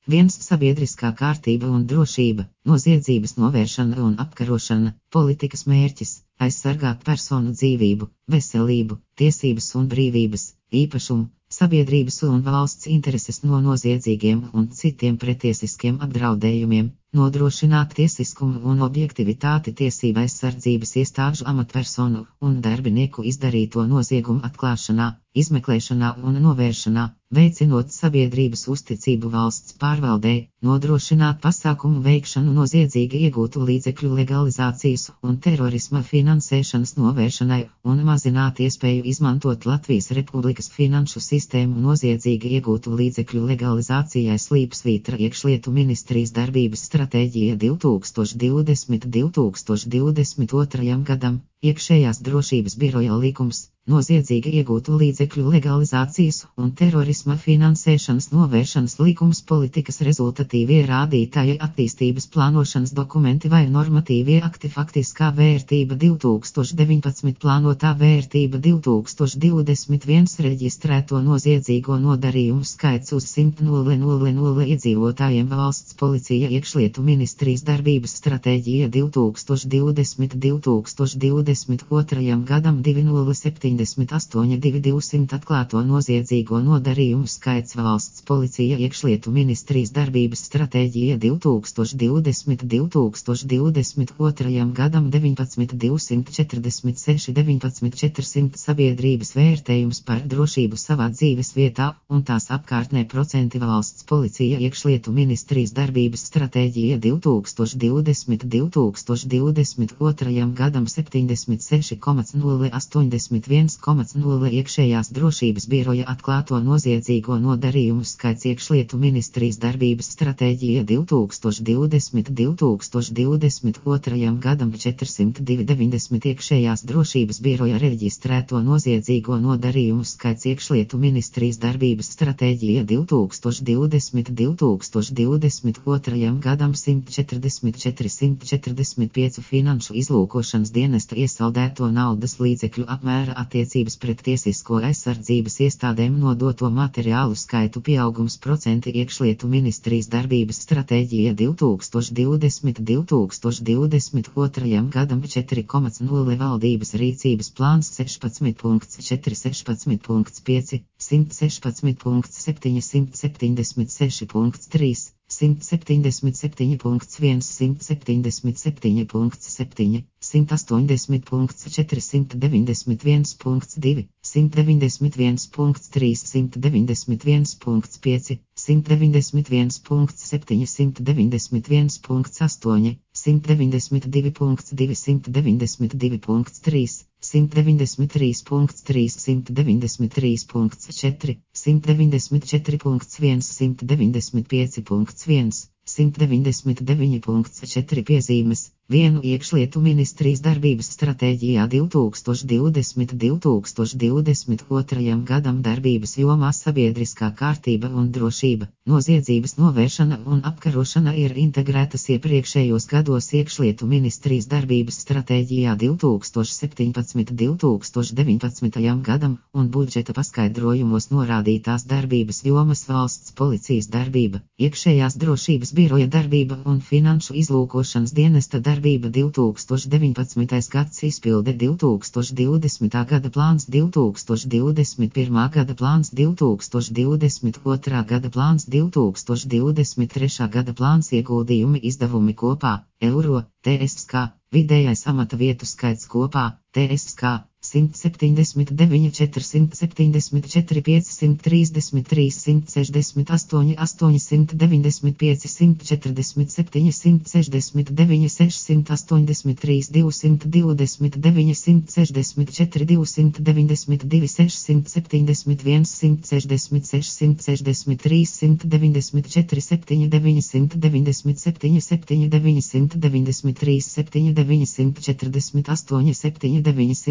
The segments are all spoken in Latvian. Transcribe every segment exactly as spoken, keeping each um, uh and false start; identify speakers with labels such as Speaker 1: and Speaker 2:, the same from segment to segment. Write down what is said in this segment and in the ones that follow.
Speaker 1: viens Sabiedriskā kārtība un drošība, noziedzības novēršana un apkarošana, politikas mērķis - aizsargāt personu dzīvību, veselību, tiesības un brīvības, īpašumu, sabiedrības un valsts intereses no noziedzīgiem un citiem pretiesiskiem apdraudējumiem, nodrošināt tiesiskumu un objektivitāti tiesību aizsardzības iestāžu amatpersonu un darbinieku izdarīto noziegumu atklāšanā, izmeklēšanā un novēršanā, veicinot sabiedrības uzticību valsts pārvaldei, nodrošināt pasākumu veikšanu noziedzīgi iegūtu līdzekļu legalizācijas un terorisma finansēšanas novēršanai un mazināt iespēju izmantot Latvijas Republikas finanšu sistēmu noziedzīgi iegūtu līdzekļu legalizācijai slīpsvītra iekšlietu ministrijas darbības stratēģija divtūkstoš divdesmit līdz divtūkstoš divdesmit otrajam gadam, iekšējās drošības biroja likums, noziedzīgi iegūtu līdzekļu legalizācijas un terorisma finansēšanas novēršanas likums, politikas rezultatīvie rādītāji, attīstības plānošanas dokumenti vai normatīvie akti, faktiskā vērtība divtūkstoš deviņpadsmit, plānotā vērtība divtūkstoš divdesmit viens, reģistrēto noziedzīgo nodarījumu skaits uz simt iedzīvotājiem, valsts policija, iekšlietu ministrijas darbības stratēģija divtūkstoš divdesmit līdz divtūkstoš divdesmit otrajam gadam divi nulle septiņdesmit astoņi divi divsimt, atklāto noziedzīgo nodarījumu skaits, valsts policija, iekšlietu ministrijas darbības stratēģija divtūkstoš divdesmit līdz divtūkstoš divdesmit otrajam gadam deviņpadsmit divsimt četrdesmit seši deviņpadsmit četrsimt, sabiedrības vērtējums par drošību savā dzīves vietā un tās apkārtnē procenti, valsts policija, iekšlietu ministrijas darbības stratēģija divtūkstoš divdesmit līdz divtūkstoš divdesmit otrajam gadam septiņdesmit seši nulle astoņdesmit viens nulle, iekšējās drošības biroja, atklāto noziedzīgo nodarījumu skaits, iekšlietu ministrijas darbības stratēģija divtūkstoš divdesmit līdz divtūkstoš divdesmit otrajam gadam četrsimt divi deviņdesmit, iekšējās drošības biroja, reģistrēto noziedzīgo nodarījumu skaits, iekšlietu ministrijas darbības stratēģija divtūkstoš divdesmit līdz divtūkstoš divdesmit otrajam gadam simt četrdesmit četri simt četrdesmit pieci, finanšu izlūkošanas dienesta iesaldēto naudas līdzekļu apmēra, attiecības pret tiesisko aizsardzības iestādēm nodoto materiālu skaitu pieaugums procenti, iekšlietu ministrijas darbības stratēģija divtūkstoš divdesmit līdz divtūkstoš divdesmit otrajam gadam četri nulle, valdības rīcības plāns sešpadsmit četri sešpadsmit pieci, simt sešpadsmit septiņi simt septiņdesmit seši trīs, simt septiņdesmit septiņi viens, simt septiņdesmit septiņi septiņi, simt astoņdesmit četri, simt deviņdesmit viens divi, simt deviņdesmit viens trīs, simt deviņdesmit viens pieci, simt deviņdesmit viens septiņi, simt deviņdesmit viens astoņi, simt deviņdesmit divi divi, simt deviņdesmit divi trīs, simt deviņdesmit trīs trīs, simt deviņdesmit trīs četri, simt deviņdesmit četri viens, simt deviņdesmit pieci viens, simt deviņdesmit deviņi četri, piezīmes. Vienu iekšlietu ministrijas darbības stratēģijā divtūkstoš divdesmit līdz divtūkstoš divdesmit otrajam gadam darbības jomā sabiedriskā kārtība un drošība, noziedzības novēršana un apkarošana ir integrētas iepriekšējos gados iekšlietu ministrijas darbības stratēģijā divtūkstoš septiņpadsmit līdz divtūkstoš deviņpadsmitajam gadam un budžeta paskaidrojumos norādītās darbības jomas: valsts policijas darbība, iekšējās drošības biroja darbība un finanšu izlūkošanas dienesta darbība. Darbība divtūkstoš deviņpadsmitais gads, izpilde divtūkstoš divdesmitā gada plāns, divtūkstoš divdesmit pirmā gada plāns, divtūkstoš divdesmit otrā gada plāns, divtūkstoš divdesmit trešā gada plāns, ieguldījumi, izdevumi kopā, eiro, T S K, vidējais amata vietu skaits kopā, T S K, simt septiņdesmit deviņi četri simt septiņdesmit četri pieci simt trīsdesmit trīs simt sešdesmit astoņi astoņi simt deviņdesmit pieci simt četrdesmit septiņi simt sešdesmit deviņi sešsimt astoņdesmit trīs divsimt divdesmit deviņi simt sešdesmit četri divsimt deviņdesmit divi sešsimt septiņdesmit viens simt sešdesmit seši simt sešdesmit trīs simt deviņdesmit četri septiņi deviņi simt deviņdesmit septiņi septiņi deviņi simt deviņdesmit trīs septiņi deviņi simt četrdesmit astoņi septiņi deviņi simt četrdesmit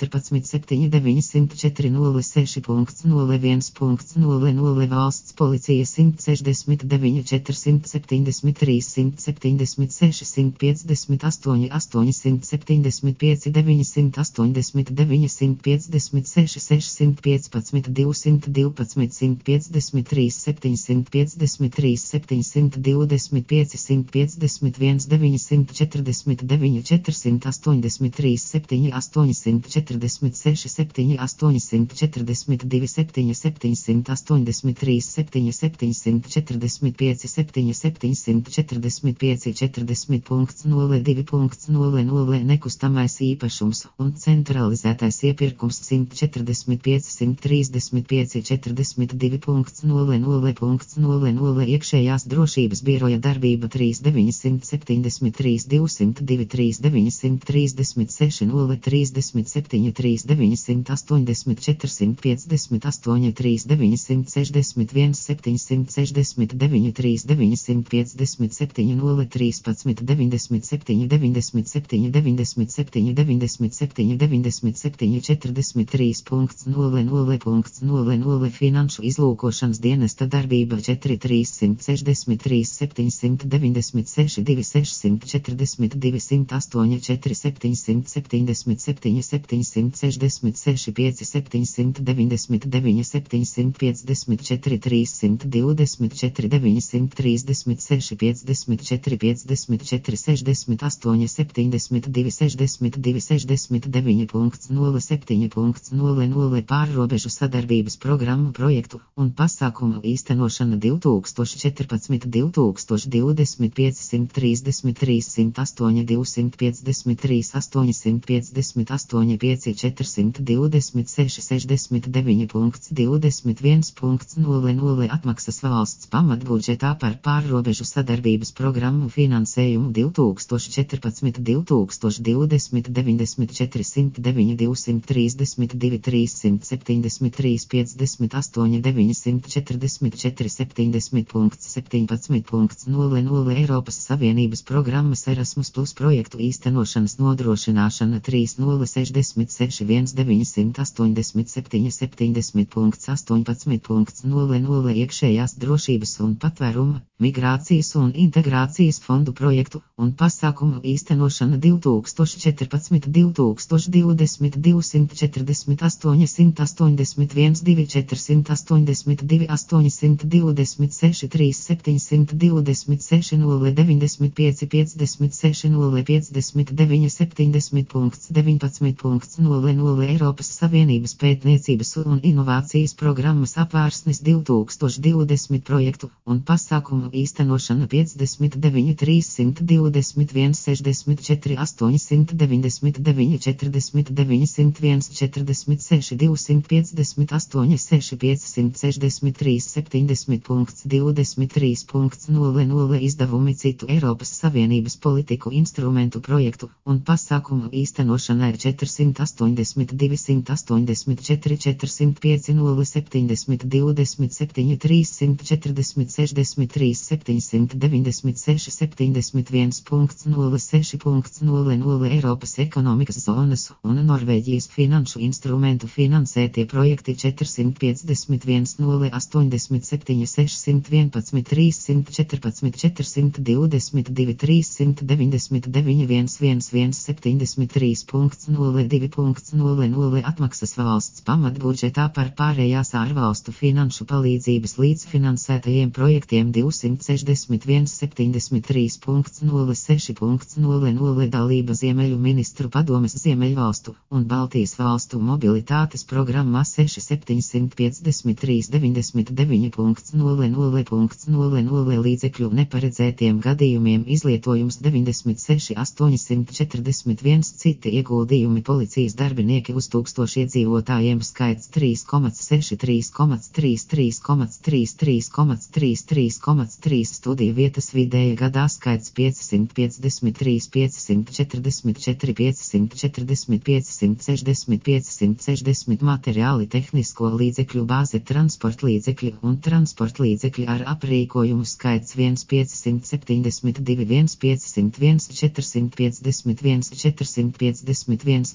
Speaker 1: četrpadsmit septiņi deviņi simt četri nulle seši nulle viens nulle nulle Valsts policija simt sešdesmit deviņi četrsimt septiņdesmit trīs simt septiņdesmit seši simt piecdesmit astoņi astoņsimt septiņdesmit pieci deviņsimt astoņdesmit deviņi simt piecdesmit seši sešsimt piecpadsmit divsimt divpadsmit simt piecdesmit trīs septiņsimt piecdesmit trīs septiņsimt divdesmit pieci simt piecdesmit viens deviņsimt četrdesmit deviņi četrsimt astoņdesmit trīs septiņi astoņsimt četrdesmit seši septiņi astoņsimt četrdesmit divi septiņi septiņsimt astoņdesmit trīs septiņi septiņsimt četrdesmit pieci septiņi septiņsimt četrdesmit pieci četrdesmit nulle divi nulle nulle Nekustamais īpašums un centralizētais iepirkums simt četrdesmit pieci simt trīsdesmit pieci četrdesmit divi nulle nulle nulle nulle Iekšējās drošības biroja darbība trīs deviņsimt septiņdesmit trīs divsimt divi trīs deviņsimt trīsdesmit seši nulle trīsdesmit septiņi trīs deviņsimt astoņdesmit četrsimt piecdesmit astoņi trīs deviņsimt sešdesmit viens septiņsimt sešdesmit deviņi trīs deviņsimt piecdesmit septiņi nulle trīspadsmit deviņdesmit septiņi deviņdesmit septiņi deviņdesmit septiņi deviņdesmit septiņi deviņdesmit septiņi četrdesmit trīs nulle nulle nulle nulle Finanšu izlūkošanas dienesta darbība četri trīssimt sešdesmit trīs septiņsimt deviņdesmit seši divi sešsimt četrdesmit divi simt astoņi četri septiņsimt septiņdesmit septiņi septiņsimt sešdesmit seši pieci septiņsimt deviņdesmit deviņi septiņsimt piecdesmit četri trīssimt divdesmit četri deviņsimt trīsdesmit seši piecdesmit četri piecdesmit četri sešdesmit astoņi septiņdesmit divi sešdesmit divi sešdesmit deviņi nulle septiņi nulle nulle Pārrobežu sadarbības programmu projektu un pasākumu īstenošana divi tūkstoši četrpadsmit - divi tūkstoši divdesmit piecsimt trīsdesmit trīs simt astoņi divsimt piecdesmit trīs astoņsimt piecdesmit astoņi pieci četrsimt divdesmit seši sešdesmit deviņi divdesmit viens nulle nulle Atmaksas valsts pamatbudžetā par pārrobežu sadarbības programmu finansējumu divi tūkstoši četrpadsmit - divi tūkstoši divdesmit deviņdesmit četri simt deviņi divsimt trīsdesmit divi trīssimt septiņdesmit trīs piecdesmit astoņi deviņsimt četrdesmit četri septiņdesmit septiņpadsmit nulle nulle Eiropas Savienības programmas Erasmus Plus projektu īstenošanas nodrošināšana trīs nulle sešdesmit seši viens deviņsimt astoņdesmit septiņi septiņdesmit astoņpadsmit nulle nulle Iekšējās drošības un patvēruma, migrācijas un integrācijas fondu projektu un pasākumu īstenošana divi tūkstoši četrpadsmit - divi tūkstoši divdesmit divsimt četrdesmit astoņi simt astoņdesmit viens divi četrsimt astoņdesmit divi astoņsimt divdesmit seši trīs septiņsimt divdesmit seši nulle deviņdesmit pieci piecdesmit seši nulle piecdesmit deviņi septiņdesmit deviņpadsmit nulle nulle Eiropas Savienības pētniecības un inovācijas programmas apvārsnes divi tūkstoši divdesmit projektu un pasākumu īstenošana piecdesmit deviņi trīssimt divdesmit viens sešdesmit četri astoņsimt deviņdesmit deviņi četrdesmit deviņsimt viens četrdesmit seši divsimt piecdesmit astoņi seši piecsimt sešdesmit trīs septiņdesmit divdesmit trīs nulle nulle Izdevumi citu Eiropas Savienības politiku instrumentu projektu un pasākumu īstenošana ir četrsimt astoņdesmit divi simt astoņdesmit četri četrsimt pieci nulle septiņdesmit divdesmit septiņi trīssimt četrdesmit sešdesmit trīs septiņsimt deviņdesmit seši septiņdesmit viens nulle seši nulle nulle Eiropas ekonomikas zonas un Norvēģijas finanšu instrumentu finansētie projekti četrsimt piecdesmit viens nulle astoņdesmit septiņi sešsimt vienpadsmit trīssimt četrpadsmit četrsimt divdesmit divi trīssimt deviņdesmit deviņi viens viens viens septiņdesmit trīs nulle divi nulle nulle Atmaksas valsts pamatbudžetā par pārējās ārvalstu finanšu palīdzības līdzfinansētajiem projektiem divsimt sešdesmit viens septiņdesmit trīs nulle seši nulle nulle Dalība Ziemeļu ministru padomes Ziemeļvalstu un Baltijas valstu mobilitātes programmā seši septiņsimt piecdesmit trīs deviņdesmit deviņi nulle nulle nulle nulle Līdzekļu neparedzētiem gadījumiem izlietojums deviņdesmit seši astoņsimt četrdesmit viens Citi ieguldījumi policijas darbinieki uz tūkstoši iedzīvotājiem skaits trīs seši trīs trīs trīs trīs trīs trīs trīs trīs Studiju vietas vidēja gadā skaits piecsimt piecdesmit trīs piecsimt četrdesmit četri piecsimt četrdesmit piecsimt sešdesmit piecsimt sešdesmit Materiāli tehnisko līdzekļu bāze transportlīdzekļi un transportlīdzekļi ar aprīkojumu skaits viens piecsimt septiņdesmit divi viens piecsimt viens četrsimt piecdesmit viens četrsimt piecdesmit viens četrsimt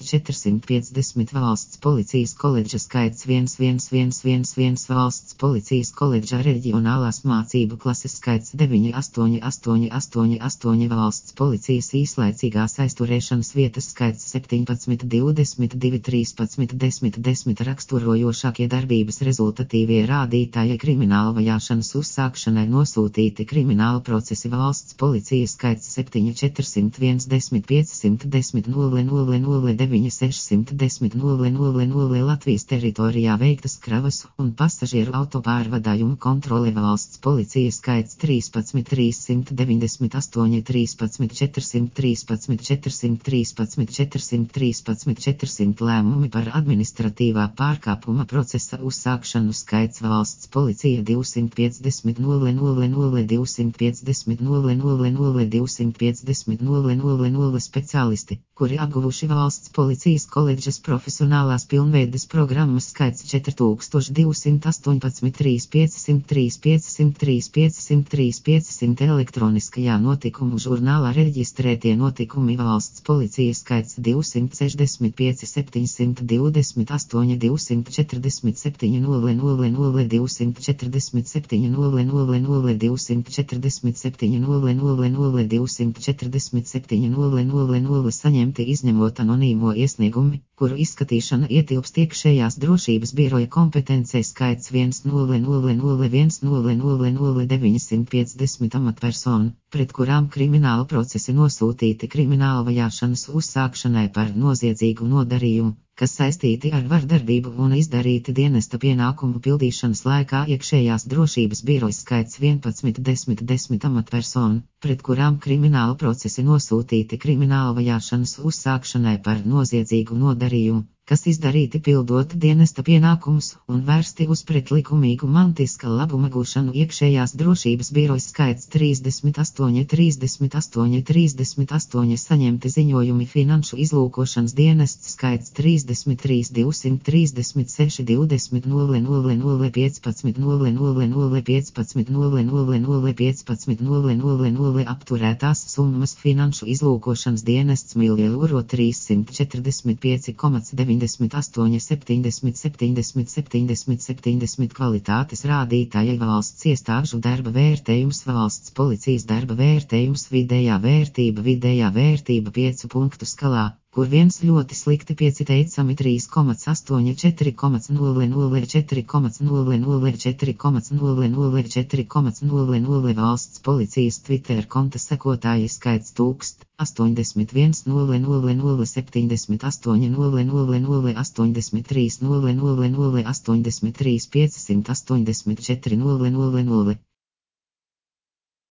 Speaker 1: simt piecdesmit valsts policijas koledža skaits viens viens viens viens viens valsts policijas koledža reģionālās mācību klases skaits deviņi astoņi astoņi astoņi astoņi valsts policijas īslaicīgās aizturēšanas vietas skaits septiņpadsmit divdesmit divi trīspadsmit desmit desmit raksturojošākie darbības rezultatīvie rādītāji krimināla vajāšanas uzsākšanai nosūtīti krimināla procesi valsts policijas skaits septiņi četrsimt viens desmit piecsimt desmit nulle nulle nulle deviņi sešsimt desmit nulle nulle nulle Latvijas teritorijā veiktas kravas un pasažieru autopārvadājumu kontrole valsts policijas skaits trīspadsmit trīssimt deviņdesmit astoņi trīspadsmit četrsimt trīspadsmit četrsimt trīspadsmit četrsimt trīspadsmit četrsimt lēmumi par administratīvā pārkāpuma procesa uzsākšanu skaits valsts policija divsimt piecdesmit nulle nulle nulle divsimt piecdesmit nulle nulle nulle divsimt piecdesmit nulle nulle nulle speciālisti, kuri apguvuši valsts policijas koledžas profesionālās pilnveides programmas skaits četri tūkstoši divsimt astoņpadsmit trīs piecsimt trīs piecsimt trīs piecsimt trīs piecsimt elektroniskajā notikumu žurnālā reģistrētie notikumi valsts policijas skaits divsimt sešdesmit pieci septiņsimt divdesmit astoņi divsimt četrdesmit septiņi nulle nulle nulle divsimt četrdesmit septiņi nulle nulle nulle divsimt četrdesmit septiņi nulle nulle nulle divsimt četrdesmit septiņi nulle nulle nulle saņemti izņemot anonīmo iesniegumi, kuru izskatīšana ietilpst iekšējās drošības biroja kompetencē skaits viens nulle nulle nulle viens nulle nulle nulle deviņsimt piecdesmit amatpersonu, pret kurām krimināla procesi nosūtīti krimināla vajāšanas uzsākšanai par noziedzīgu nodarījumu, kas saistīti ar vardarbību un izdarīti dienesta pienākumu pildīšanas laikā iekšējās drošības biroja skaits vienpadsmit desmit desmit amatpersonu, pret kurām krimināla procesi nosūtīti krimināla vajāšanas uzsākšanai par noziedzīgu nodarījumu, kas izdarīti pildot dienesta pienākumus un vērsti uz pretlikumīgu mantiska labuma gūšanu iekšējās drošības biroja skaits trīsdesmit astoņi trīsdesmit astoņi trīsdesmit astoņi saņemti ziņojumi finanšu izlūkošanas dienests skaits trīsdesmit trīs divsimt trīsdesmit seši divdesmit nulle nulle nulle piecpadsmit nulle nulle nulle piecpadsmit nulle nulle nulle piecpadsmit nulle nulle nulle apturētās summas finanšu izlūkošanas dienests miljonu trīssimt četrdesmit pieci komats deviņdesmit astoņi septiņdesmit septiņdesmit septiņdesmit septiņdesmit kvalitātes rādītāji valsts iestāžu darba vērtējums valsts policijas darba vērtējums vidējā vērtība vidējā vērtība piecu punktu skalā, kur viens ļoti slikti pieci teicami trīs komats astoņi četri komats nulle nulle četri komats nulle nulle četri komats nulle nulle četri komats nulle nulle valsts policijas Twitter konta sekotāji skaits tūkst astoņdesmit viens nulle nulle nulle septiņdesmit astoņi nulle nulle nulle astoņdesmit trīs nulle nulle nulle astoņdesmit trīs piecsimt astoņdesmit četri nulle nulle nulle